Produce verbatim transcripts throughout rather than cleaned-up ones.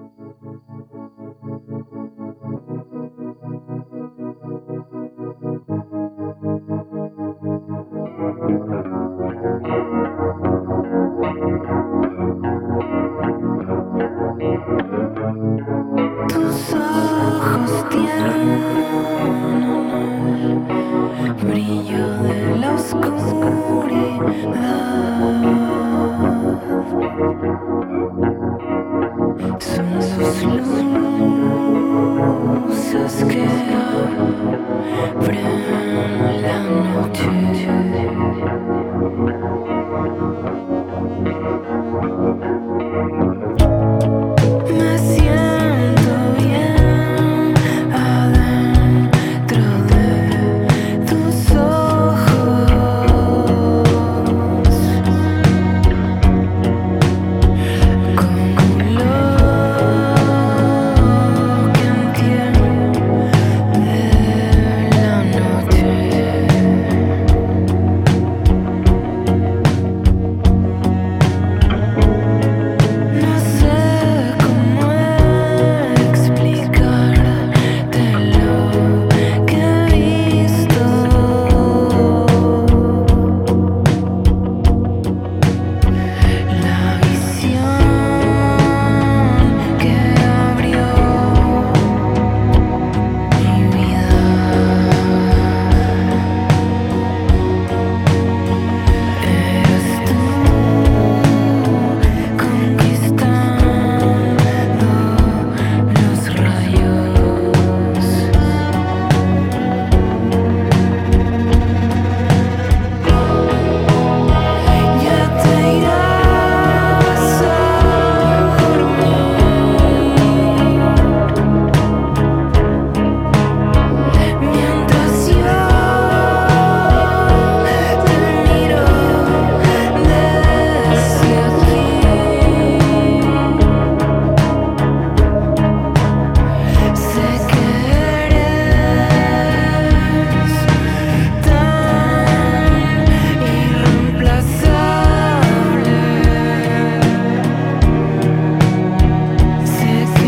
Tus ojos tienen el brillo de la oscuridad. Son sus luces que abren la noche. Me siento bien adentro de tus ojos, como lo que entiende la noche. No sé cómo explicarte lo que he visto. La visión que abrió mi vida. Eres tú conquistando los rayos. Ya te irás a dormir mientras yo te miro desde aquí. Sé que eres tan irreemplazable. Sé que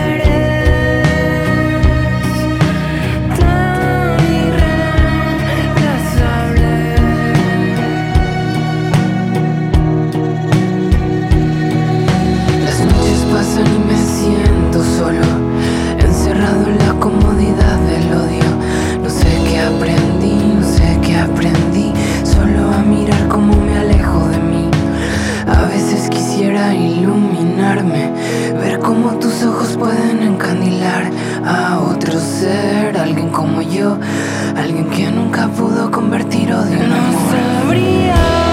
eres tan irreemplazable. Las noches pasan y me siento solo, encerrado en la comodidad del odio. No sé qué aprendí, no sé qué aprendí, solo a mirar cómo me alejo de mí. A veces quisiera iluminarme, ver cómo tus ojos pueden encandilar a otro ser, alguien como yo, alguien que nunca pudo convertir odio en amor. No sabría